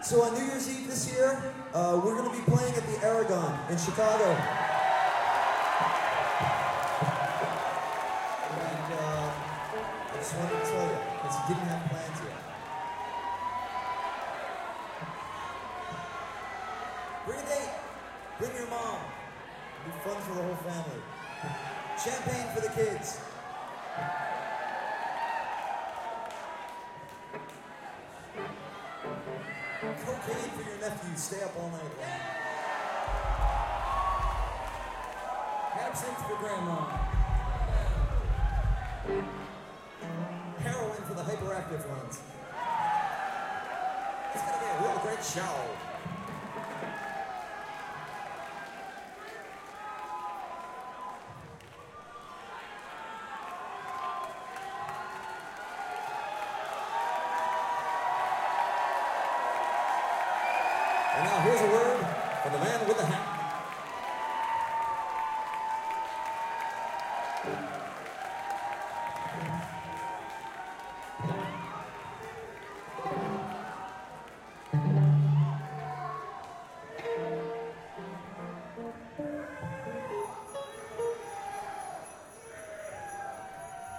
So on New Year's Eve this year, we're going to be playing at the Aragon in Chicago. And I just wanted to tell you, because you didn't have plans yet. Bring a date. Bring your mom. It'll be fun for the whole family. Champagne for the kids. Cocaine for your nephew. Stay up all night long. Absinthe for grandma. Heroin for the hyperactive ones. It's gonna be a real great show. And now here's a word from the man with the hat.